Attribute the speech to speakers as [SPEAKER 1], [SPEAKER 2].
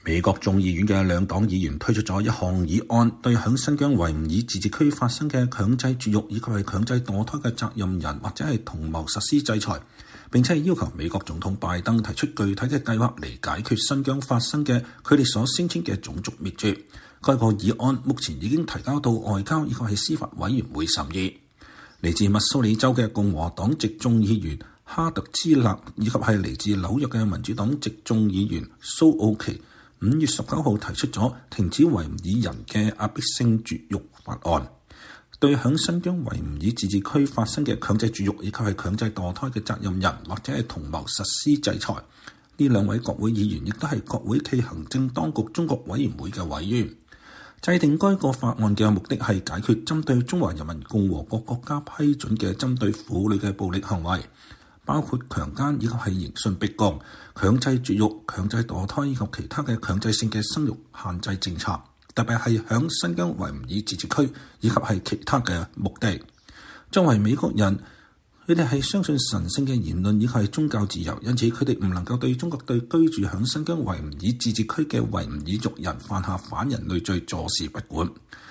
[SPEAKER 1] 美國眾議院嘅兩黨議員推出咗一項議案，對響新疆維吾爾自治區發生嘅強制絕育以及係強制墮胎嘅責任人或者係同謀實施制裁，並且係要求美國總統拜登提出具體嘅計劃嚟解決新疆發生嘅佢哋所聲稱嘅種族滅絕。該個議案目前已經提交到外交以及係司法委員會審議。嚟自密蘇里州嘅共和黨籍眾議員哈特茲勒以及係嚟自紐約嘅民主黨籍眾議員蘇奧奇5月19號提出咗停止維吾爾人嘅壓迫性絕育法案，對響新疆維吾爾自治區發生嘅強制絕育以及係強制墮胎嘅責任人或者係同謀實施制裁。呢兩位國會議員亦都係國會暨行政當局中國委員會嘅委員。制定該個法案嘅目的係解決針對中華人民共和國國家批准嘅針對婦女嘅暴力行為，包括強姦以及係刑訊逼供、強制絕育、強制墮胎以及其他嘅強制性嘅生育限制政策，特別係響新疆維吾爾自治區以及係其他嘅目的。作為美國人，佢哋係相信神聖嘅言論以及係宗教自由，因此佢哋唔能夠對中國對居住響新疆維吾爾自治區嘅維吾爾族人犯下反人類罪坐視不管。